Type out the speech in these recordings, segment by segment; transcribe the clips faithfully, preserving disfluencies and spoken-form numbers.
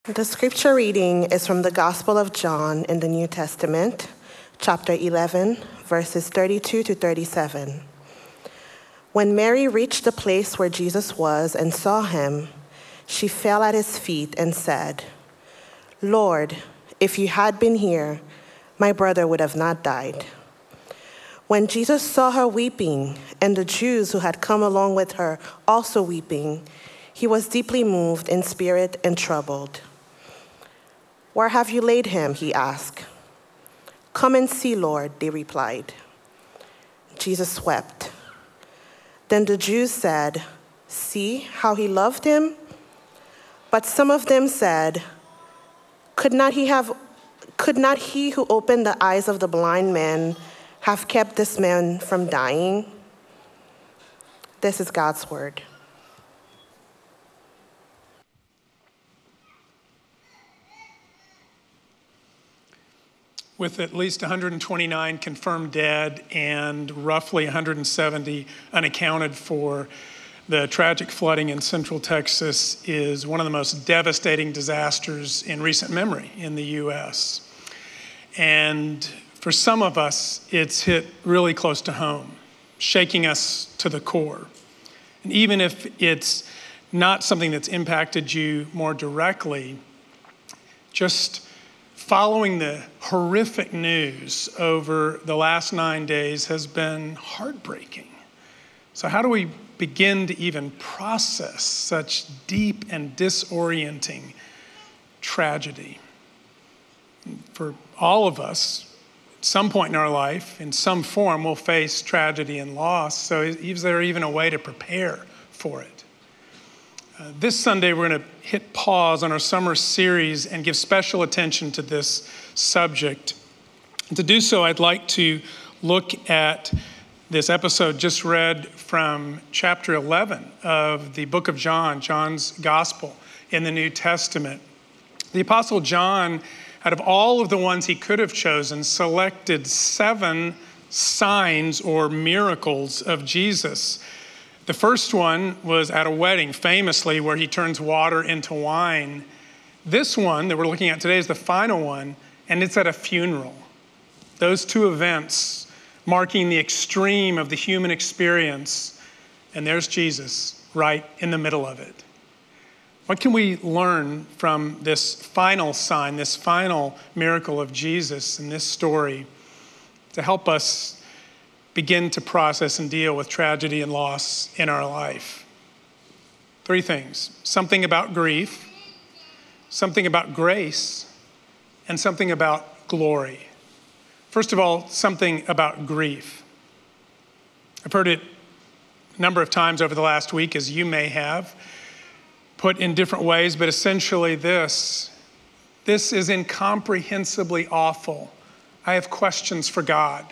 The scripture reading is from the Gospel of John in the New Testament, chapter eleven, verses thirty-two to thirty-seven. When Mary reached the place where Jesus was and saw him, she fell at his feet and said, "Lord, if you had been here, my brother would have not died." When Jesus saw her weeping, and the Jews who had come along with her also weeping, he was deeply moved in spirit and troubled. "Where have you laid him?" he asked. "Come and see, Lord," they replied. Jesus wept. Then the Jews said, "See how he loved him?" But some of them said, Could not he have, could not he who opened the eyes of the blind man have kept this man from dying? This is God's word. With at least one hundred twenty-nine confirmed dead and roughly one hundred seventy unaccounted for, the tragic flooding in Central Texas is one of the most devastating disasters in recent memory in the U S. And for some of us, it's hit really close to home, shaking us to the core. And even if it's not something that's impacted you more directly, just following the horrific news over the last nine days has been heartbreaking. So how do we begin to even process such deep and disorienting tragedy? For all of us, at some point in our life, in some form, we'll face tragedy and loss. So is there even a way to prepare for it? Uh, this Sunday, we're going to hit pause on our summer series and give special attention to this subject. And to do so, I'd like to look at this episode just read from chapter eleven of the book of John, John's Gospel in the New Testament. The Apostle John, out of all of the ones he could have chosen, selected seven signs or miracles of Jesus. The first one was at a wedding, famously, where he turns water into wine. This one that we're looking at today is the final one, and it's at a funeral. Those two events marking the extreme of the human experience, and there's Jesus right in the middle of it. What can we learn from this final sign, this final miracle of Jesus in this story to help us begin to process and deal with tragedy and loss in our life? Three things: something about grief, something about grace, and something about glory. First of all, something about grief. I've heard it a number of times over the last week, as you may have, put in different ways, but essentially this, this is incomprehensibly awful. I have questions for God.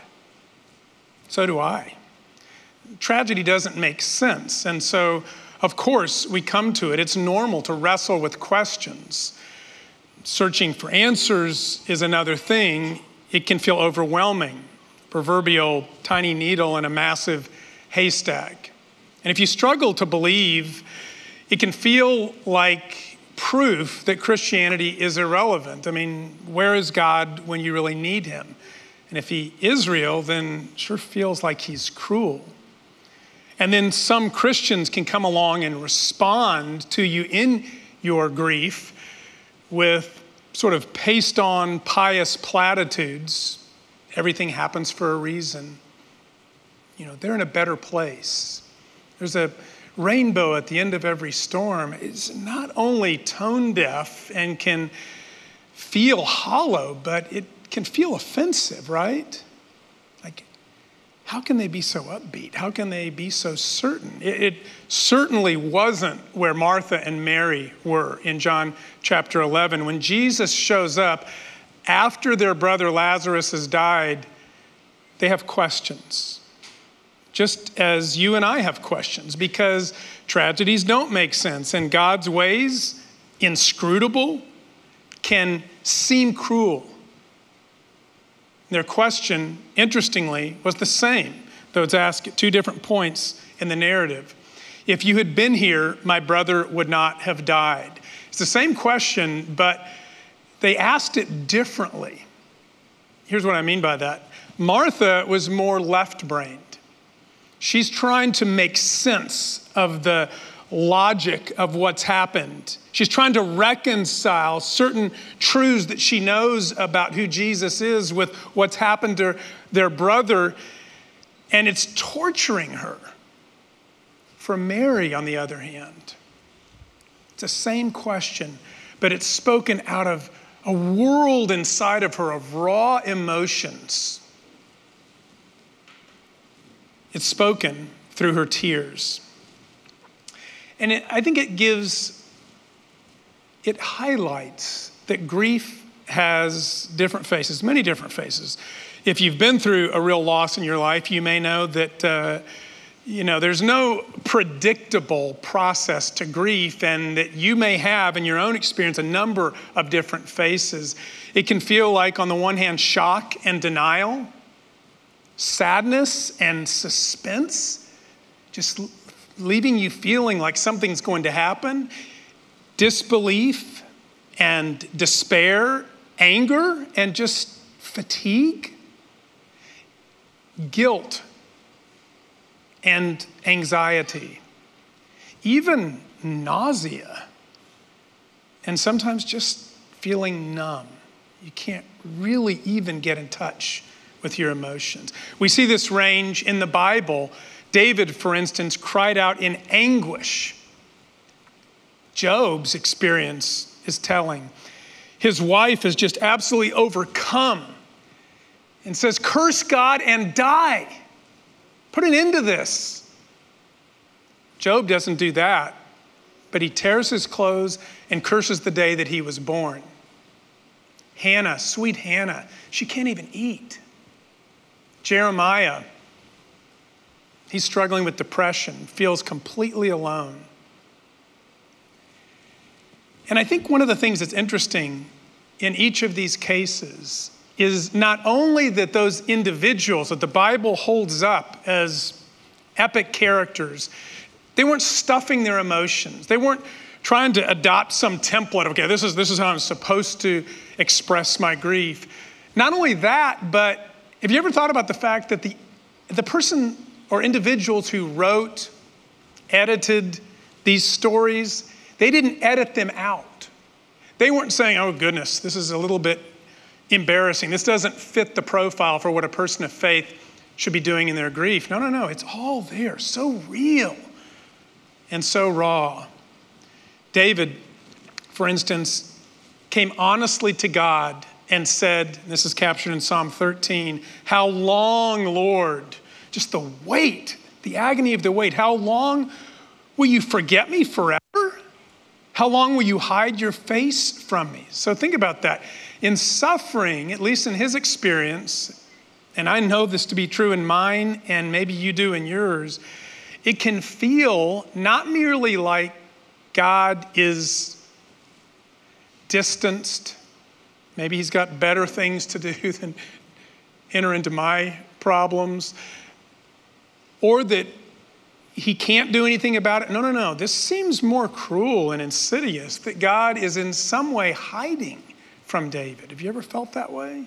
So do I. Tragedy doesn't make sense. And so, of course, we come to it. It's normal to wrestle with questions. Searching for answers is another thing. It can feel overwhelming. Proverbial tiny needle in a massive haystack. And if you struggle to believe, it can feel like proof that Christianity is irrelevant. I mean, where is God when you really need him? And if he is real, then it sure feels like he's cruel. And then some Christians can come along and respond to you in your grief with sort of paste-on pious platitudes. Everything happens for a reason. You know, they're in a better place. There's a rainbow at the end of every storm. It's not only tone deaf and can feel hollow, but it can feel offensive, right? Like, how can they be so upbeat? How can they be so certain? It, it certainly wasn't where Martha and Mary were in John chapter eleven. When Jesus shows up after their brother Lazarus has died, they have questions. Just as you and I have questions, because tragedies don't make sense, and God's ways, inscrutable, can seem cruel. Their question, interestingly, was the same, though it's asked at two different points in the narrative. If you had been here, my brother would not have died. It's the same question, but they asked it differently. Here's what I mean by that. Martha was more left-brained. She's trying to make sense of the logic of what's happened. She's trying to reconcile certain truths that she knows about who Jesus is with what's happened to their brother, and it's torturing her. For Mary, on the other hand, it's the same question, but it's spoken out of a world inside of her of raw emotions. It's spoken through her tears. And it, I think it gives, it highlights that grief has different faces, many different faces. If you've been through a real loss in your life, you may know that, uh, you know, there's no predictable process to grief, and that you may have in your own experience a number of different faces. It can feel like, on the one hand, shock and denial, sadness and suspense, just leaving you feeling like something's going to happen, disbelief and despair, anger and just fatigue, guilt and anxiety, even nausea, and sometimes just feeling numb. You can't really even get in touch with your emotions. We see this range in the Bible. David, for instance, cried out in anguish. Job's experience is telling. His wife is just absolutely overcome and says, "Curse God and die. Put an end to this." Job doesn't do that, but he tears his clothes and curses the day that he was born. Hannah, sweet Hannah, she can't even eat. Jeremiah, he's struggling with depression, feels completely alone. And I think one of the things that's interesting in each of these cases is not only that those individuals that the Bible holds up as epic characters, they weren't stuffing their emotions. They weren't trying to adopt some template. Okay, this is, this is how I'm supposed to express my grief. Not only that, but have you ever thought about the fact that the, the person or individuals who wrote, edited these stories, they didn't edit them out. They weren't saying, "Oh goodness, this is a little bit embarrassing. This doesn't fit the profile for what a person of faith should be doing in their grief." No, no, no, it's all there, so real and so raw. David, for instance, came honestly to God and said, this is captured in Psalm thirteen, "How long, Lord?" Just the weight, the agony of the weight. "How long will you forget me forever? How long will you hide your face from me?" So think about that. In suffering, at least in his experience, and I know this to be true in mine, and maybe you do in yours, it can feel not merely like God is distanced. Maybe he's got better things to do than enter into my problems, or that he can't do anything about it. No, no, no. This seems more cruel and insidious, that God is in some way hiding from David. Have you ever felt that way?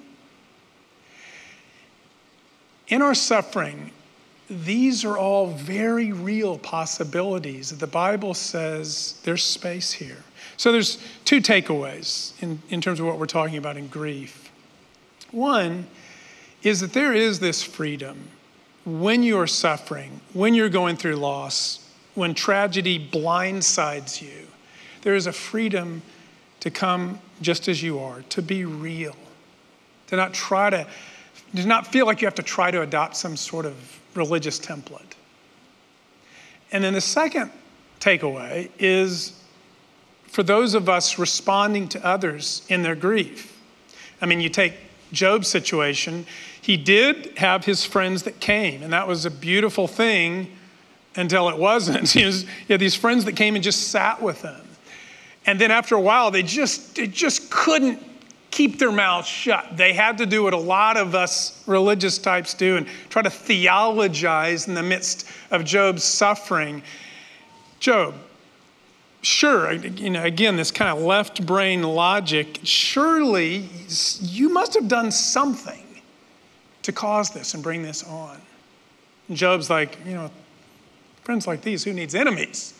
In our suffering, these are all very real possibilities. The Bible says there's space here. So there's two takeaways in, in terms of what we're talking about in grief. One is that there is this freedom when you are suffering, when you're going through loss, when tragedy blindsides you. There is a freedom to come just as you are, to be real, to not try to, to not feel like you have to try to adopt some sort of religious template. And then the second takeaway is for those of us responding to others in their grief. I mean, you take Job's situation. He did have his friends that came, and that was a beautiful thing until it wasn't. He, was, he had these friends that came and just sat with him. And then after a while, they just, they just couldn't keep their mouths shut. They had to do what a lot of us religious types do and try to theologize in the midst of Job's suffering. Job, sure, you know, again, this kind of left brain logic, surely you must have done something to cause this and bring this on. And Job's like, you know, friends like these, who needs enemies?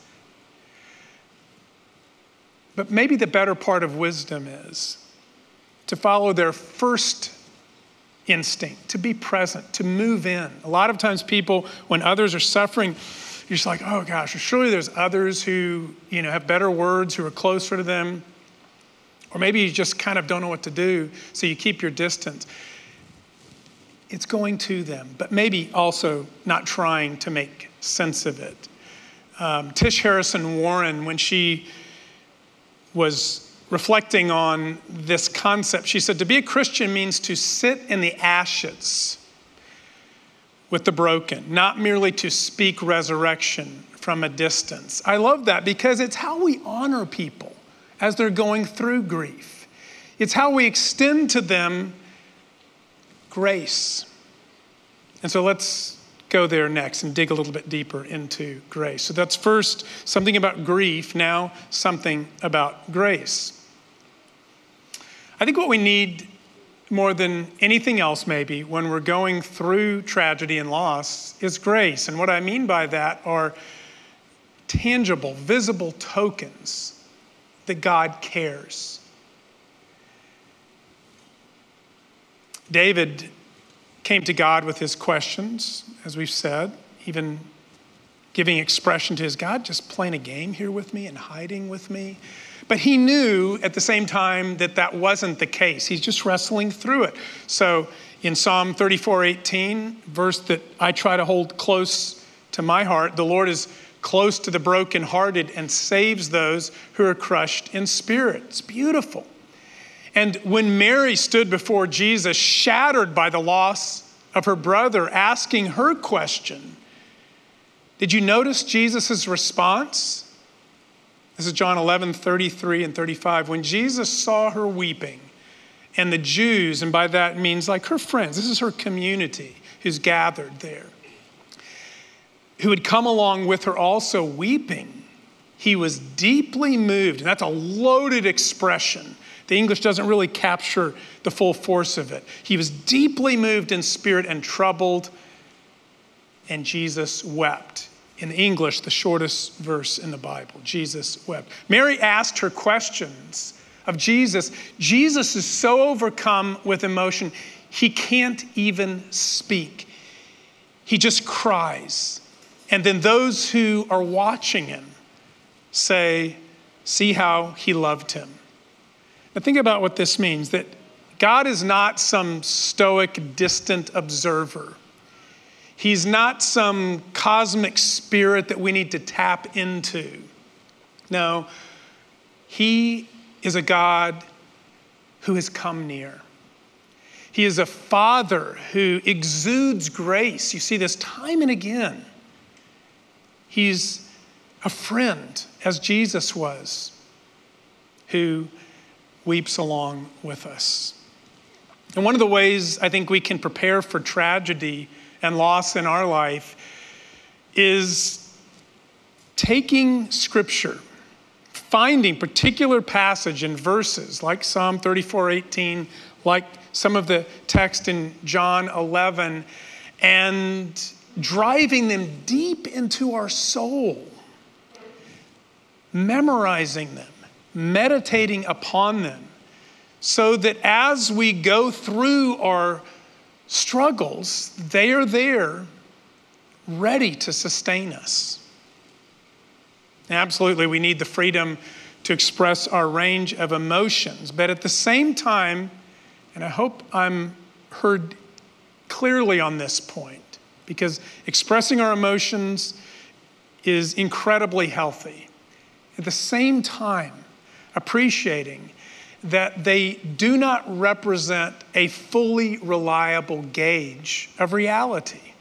But maybe the better part of wisdom is to follow their first instinct, to be present, to move in. A lot of times people, when others are suffering, you're just like, oh gosh, surely there's others who, you know, have better words, who are closer to them. Or maybe you just kind of don't know what to do, so you keep your distance. It's going to them, but maybe also not trying to make sense of it. Um, Tish Harrison Warren, when she was reflecting on this concept, she said, to be a Christian means to sit in the ashes with the broken, not merely to speak resurrection from a distance. I love that because it's how we honor people as they're going through grief. It's how we extend to them grace. And so let's go there next and dig a little bit deeper into grace. So that's first something about grief, now something about grace. I think what we need more than anything else maybe when we're going through tragedy and loss is grace. And what I mean by that are tangible, visible tokens that God cares. David came to God with his questions, as we've said, even giving expression to his God, just playing a game here with me and hiding with me. But he knew at the same time that that wasn't the case. He's just wrestling through it. So in Psalm thirty-four eighteen, verse that I try to hold close to my heart, the Lord is close to the brokenhearted and saves those who are crushed in spirit. It's beautiful. And when Mary stood before Jesus, shattered by the loss of her brother, asking her question, did you notice Jesus' response? This is John eleven, thirty-three and thirty-five. When Jesus saw her weeping, and the Jews, and by that means like her friends, this is her community who's gathered there, who had come along with her also weeping, he was deeply moved. And that's a loaded expression. The English doesn't really capture the full force of it. He was deeply moved in spirit and troubled, and Jesus wept. In English, the shortest verse in the Bible, Jesus wept. Mary asked her questions of Jesus. Jesus is so overcome with emotion, he can't even speak. He just cries. And then those who are watching him say, see how he loved him. Now think about what this means, that God is not some stoic, distant observer. He's not some cosmic spirit that we need to tap into. No, he is a God who has come near. He is a father who exudes grace. You see this time and again. He's a friend, as Jesus was, who weeps along with us. And one of the ways I think we can prepare for tragedy and loss in our life is taking Scripture, finding particular passage and verses like Psalm thirty-four eighteen, like some of the text in John eleven, and driving them deep into our soul, memorizing them, meditating upon them, so that as we go through our struggles, they are there ready to sustain us. And absolutely, we need the freedom to express our range of emotions, but at the same time, and I hope I'm heard clearly on this point, because expressing our emotions is incredibly healthy. At the same time, appreciating that they do not represent a fully reliable gauge of reality.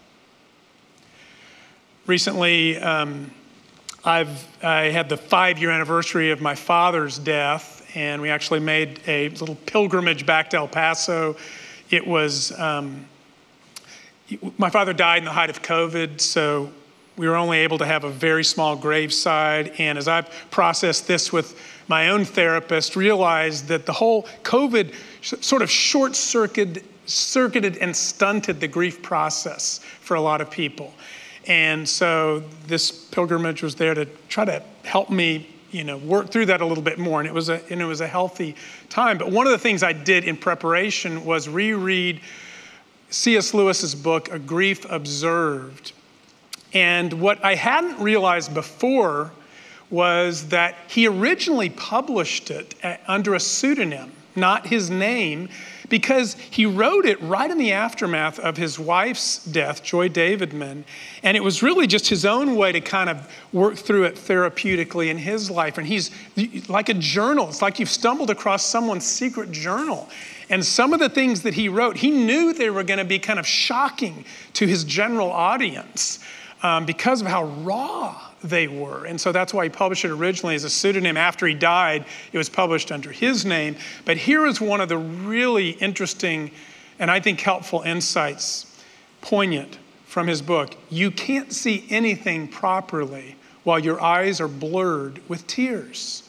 Recently, um, I've I had the five-year anniversary of my father's death, and we actually made a little pilgrimage back to El Paso. It was, um, my father died in the height of COVID, so we were only able to have a very small graveside. And as I've processed this with my own therapist, realized that the whole COVID sort of short-circuited circuited and stunted the grief process for a lot of people. And so this pilgrimage was there to try to help me, you know, work through that a little bit more. And it was a, and it was a healthy time. But one of the things I did in preparation was reread C S Lewis's book, A Grief Observed. And what I hadn't realized before was that he originally published it under a pseudonym, not his name, because he wrote it right in the aftermath of his wife's death, Joy Davidman. And it was really just his own way to kind of work through it therapeutically in his life. And he's like a journal. It's like you've stumbled across someone's secret journal. And some of the things that he wrote, he knew they were going to be kind of shocking to his general audience um, because of how raw they were. And so that's why he published it originally as a pseudonym. After he died, it was published under his name. But here is one of the really interesting and I think helpful insights, poignant, from his book. You can't see anything properly while your eyes are blurred with tears.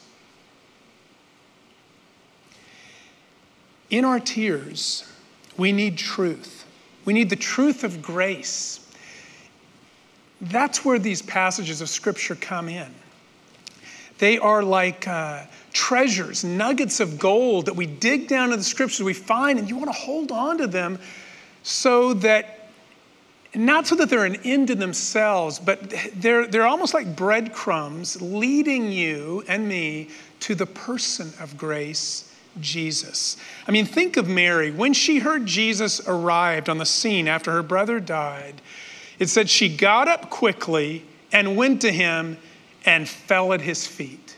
In our tears, we need truth. We need the truth of grace. That's where these passages of Scripture come in. They are like uh, treasures, nuggets of gold that we dig down into the Scriptures, we find, and you want to hold on to them so that, not so that they're an end in themselves, but they're, they're almost like breadcrumbs leading you and me to the person of grace, Jesus. I mean, think of Mary. When she heard Jesus arrived on the scene after her brother died, it said she got up quickly and went to him and fell at his feet.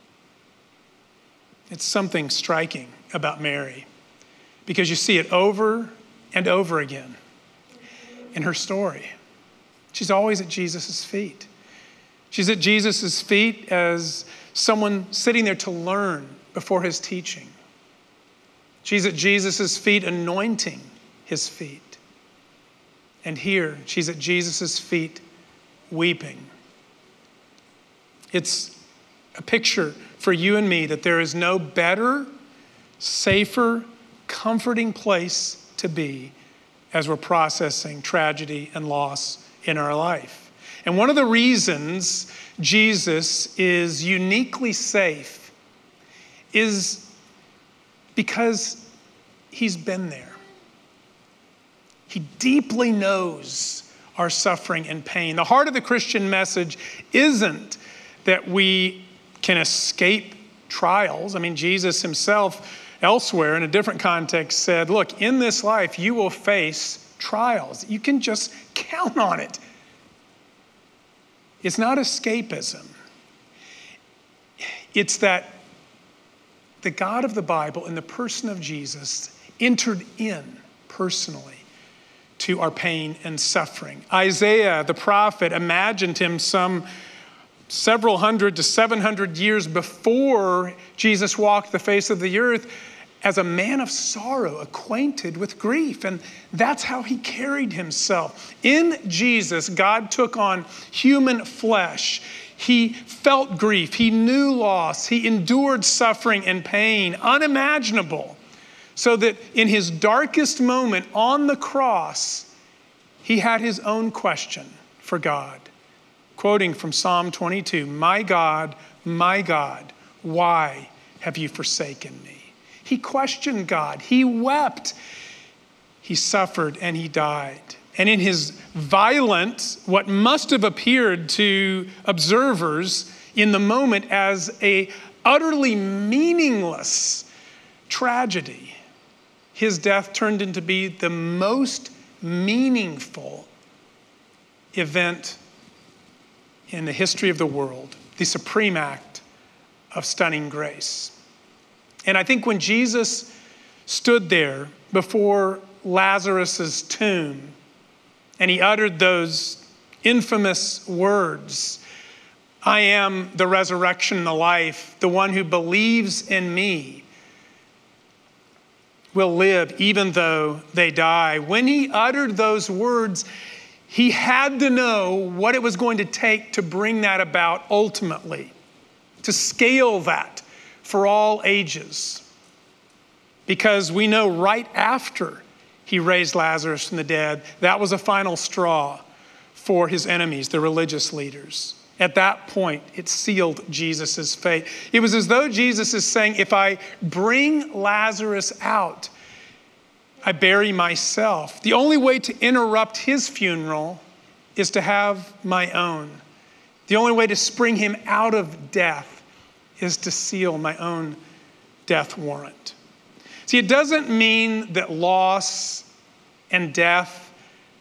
It's something striking about Mary because you see it over and over again in her story. She's always at Jesus' feet. She's at Jesus' feet as someone sitting there to learn before his teaching. She's at Jesus' feet anointing his feet. And here, she's at Jesus' feet weeping. It's a picture for you and me that there is no better, safer, comforting place to be as we're processing tragedy and loss in our life. And one of the reasons Jesus is uniquely safe is because he's been there. He deeply knows our suffering and pain. The heart of the Christian message isn't that we can escape trials. I mean, Jesus himself elsewhere in a different context said, look, in this life you will face trials. You can just count on it. It's not escapism. It's that the God of the Bible in the person of Jesus entered in personally to our pain and suffering. Isaiah, the prophet, imagined him some several hundred to seven hundred years before Jesus walked the face of the earth as a man of sorrow, acquainted with grief. And that's how he carried himself. In Jesus, God took on human flesh. He felt grief. He knew loss. He endured suffering and pain, unimaginable. So that in his darkest moment on the cross, he had his own question for God. Quoting from Psalm twenty-two, "My God, my God, why have you forsaken me?" He questioned God. He wept. He suffered and he died. And in his violent, what must have appeared to observers in the moment as a utterly meaningless tragedy, his death turned into be the most meaningful event in the history of the world, the supreme act of stunning grace. And I think when Jesus stood there before Lazarus's tomb and he uttered those infamous words, "I am the resurrection and the life, the one who believes in me will live even though they die." When he uttered those words, he had to know what it was going to take to bring that about ultimately, to scale that for all ages. Because we know right after he raised Lazarus from the dead, that was a final straw for his enemies, the religious leaders. At that point, it sealed Jesus' fate. It was as though Jesus is saying, if I bring Lazarus out, I bury myself. The only way to interrupt his funeral is to have my own. The only way to spring him out of death is to seal my own death warrant. See, it doesn't mean that loss and death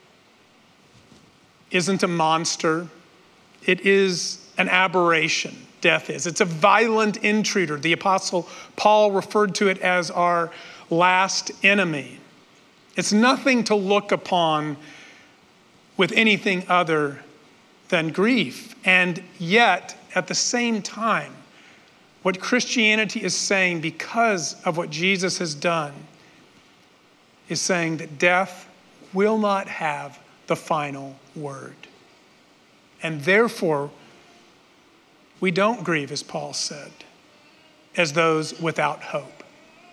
isn't a monster. It is an aberration, death is. It's a violent intruder. The Apostle Paul referred to it as our last enemy. It's nothing to look upon with anything other than grief. And yet, at the same time, what Christianity is saying, because of what Jesus has done, is saying that death will not have the final word. And therefore, we don't grieve, as Paul said, as those without hope.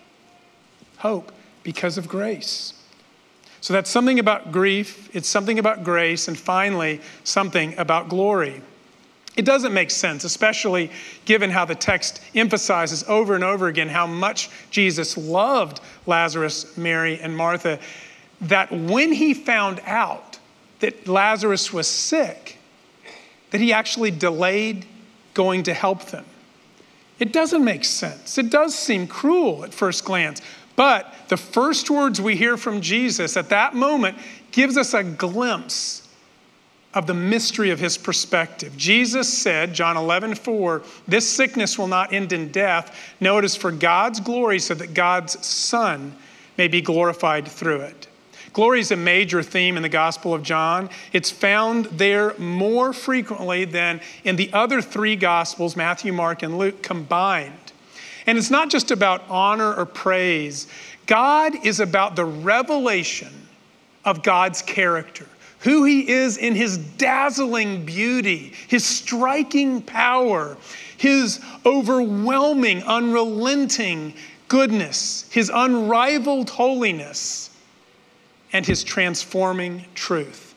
Hope because of grace. So that's something about grief, it's something about grace, and finally, something about glory. It doesn't make sense, especially given how the text emphasizes over and over again how much Jesus loved Lazarus, Mary, and Martha, that when he found out that Lazarus was sick, that he actually delayed going to help them. It doesn't make sense. It does seem cruel at first glance. But the first words we hear from Jesus at that moment gives us a glimpse of the mystery of his perspective. Jesus said, John eleven four, this sickness will not end in death. No, it is for God's glory, so that God's Son may be glorified through it. Glory is a major theme in the Gospel of John. It's found there more frequently than in the other three Gospels, Matthew, Mark, and Luke combined. And it's not just about honor or praise. God is about the revelation of God's character, who he is in his dazzling beauty, his striking power, his overwhelming, unrelenting goodness, his unrivaled holiness, and his transforming truth.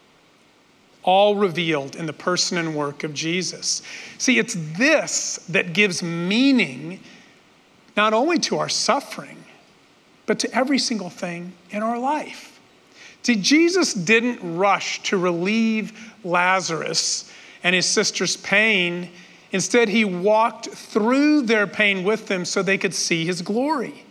All revealed in the person and work of Jesus. See, it's this that gives meaning not only to our suffering, but to every single thing in our life. See, Jesus didn't rush to relieve Lazarus and his sister's pain. Instead, he walked through their pain with them so they could see his glory.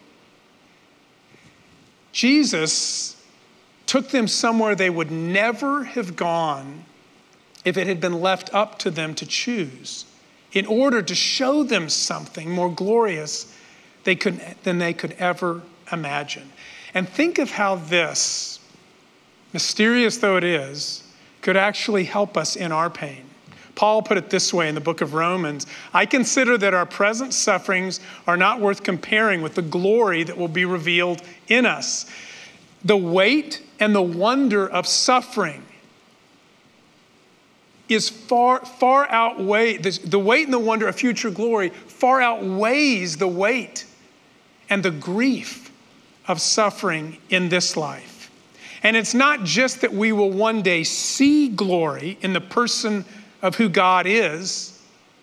Jesus took them somewhere they would never have gone if it had been left up to them to choose, in order to show them something more glorious they could, than they could ever imagine. And think of how this, mysterious though it is, could actually help us in our pain. Paul put it this way in the book of Romans, I consider that our present sufferings are not worth comparing with the glory that will be revealed in us. The weight and the wonder of suffering is far, far outweigh, the weight and the wonder of future glory far outweighs the weight and the grief of suffering in this life. And it's not just that we will one day see glory in the person of who God is,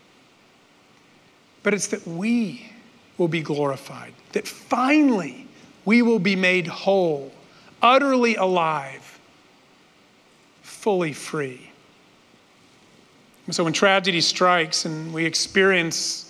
but it's that we will be glorified, that finally we will be made whole, utterly alive, fully free. So when tragedy strikes and we experience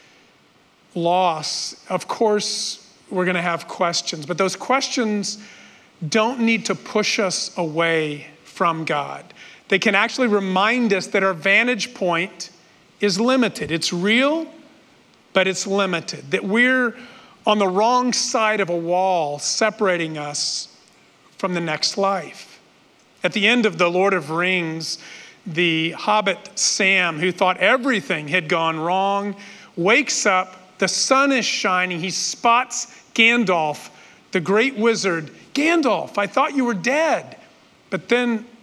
loss, of course, we're going to have questions. But those questions don't need to push us away from God. They can actually remind us that our vantage point is limited. It's real, but it's limited. That we're on the wrong side of a wall separating us from the next life. At the end of The Lord of the Rings, the hobbit Sam, who thought everything had gone wrong, wakes up, the sun is shining, he spots Gandalf, the great wizard. Gandalf, I thought you were dead. But then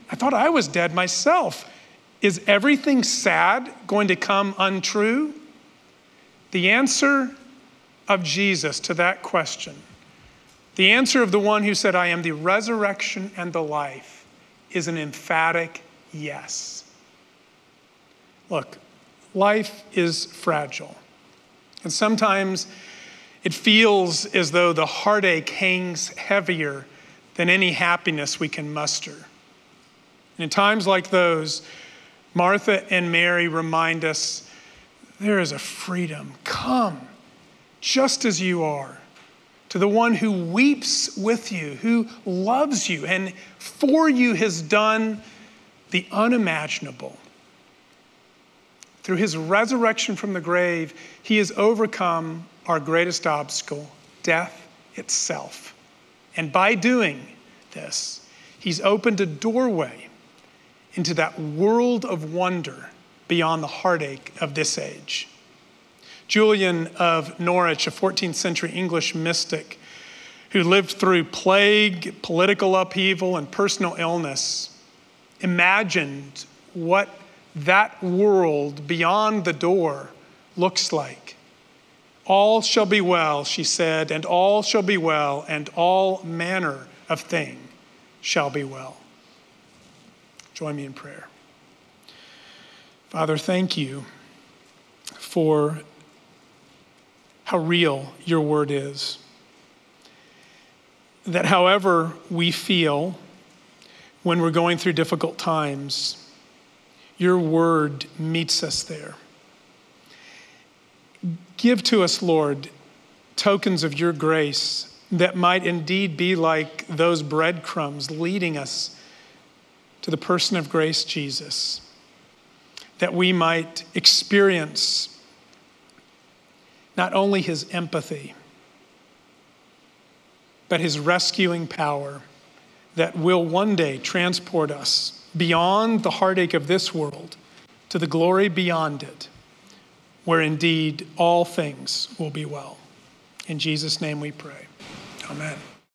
I thought I was dead myself. Is everything sad going to come untrue? The answer of Jesus to that question, the answer of the one who said, I am the resurrection and the life, is an emphatic yes. Look, life is fragile. And sometimes it feels as though the heartache hangs heavier than any happiness we can muster. And in times like those, Martha and Mary remind us there is a freedom. Come, just as you are, to the one who weeps with you, who loves you, and for you has done the unimaginable. Through his resurrection from the grave, he has overcome our greatest obstacle, death itself. And by doing this, he's opened a doorway into that world of wonder beyond the heartache of this age. Julian of Norwich, a fourteenth century English mystic who lived through plague, political upheaval, and personal illness, imagined what that world beyond the door looks like. All shall be well, she said, and all shall be well, and all manner of thing shall be well. Join me in prayer. Father, thank you for how real your word is. That however we feel when we're going through difficult times, your word meets us there. Give to us, Lord, tokens of your grace that might indeed be like those breadcrumbs leading us to the person of grace, Jesus, that we might experience not only his empathy, but his rescuing power that will one day transport us beyond the heartache of this world to the glory beyond it, where indeed all things will be well. In Jesus' name we pray. Amen.